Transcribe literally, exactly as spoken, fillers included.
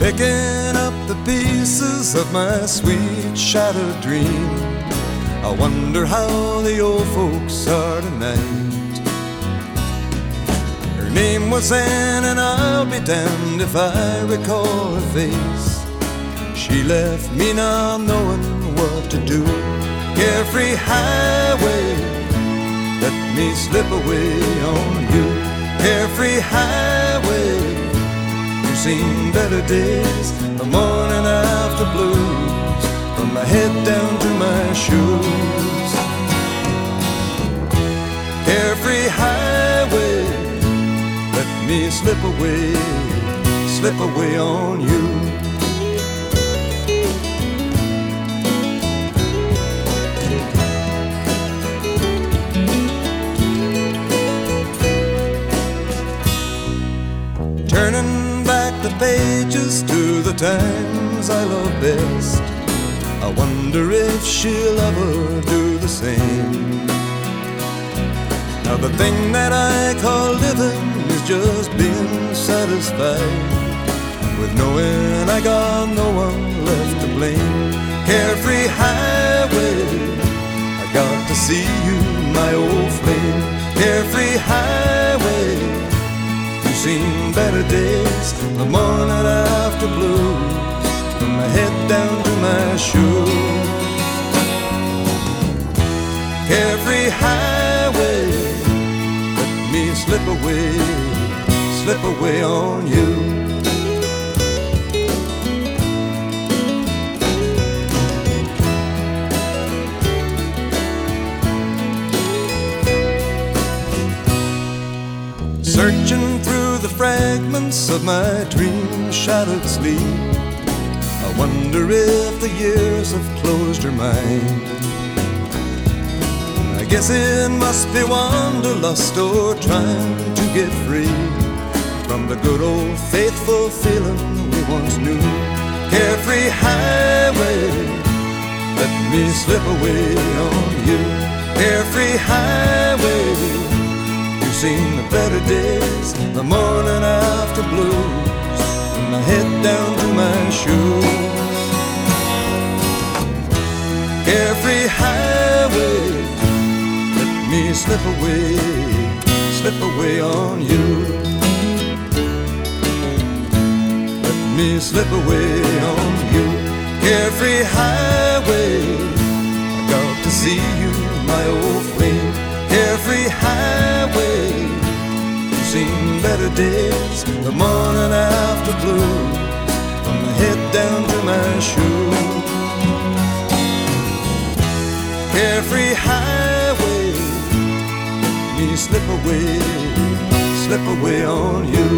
Picking up the pieces of my sweet shattered dream. I wonder how the old folks are tonight. Her name was Anne, and I'll be damned if I recall her face. She left me not knowing what to do. Carefree highway, let me slip away on you. Carefree highway, you've seen better days, the morning after blues, from my head down to my shoes. Carefree highway, let me slip away, slip away on you. Turning back the pages to the times I love best, I wonder if she'll ever do the same. Now the thing that I call living is just being satisfied with knowing I got no one left to blame. Carefree highway, I got to see you, my old flame. Carefree highway, you've seen better days, the morning after blues, from my head down to my shoes. Carefree highway, let me slip away, slip away on you. Searching through the fragments of my dream-shattered sleep, I wonder if the years have closed her mind. I guess it must be wanderlust or trying to get free from the good old faithful feeling we once knew. Carefree highway, let me slip away on you. Carefree highway, you've seen the better days, the morning after blues, from my head down to my shoes. Carefree highway, let me slip away, slip away on you. Let me slip away on you. Carefree highway, I got to see you, my old flame. Carefree highway, you've seen better days, the morning after blues, from my head down to my shoes. Carefree highway, let me slip away, slip away on you.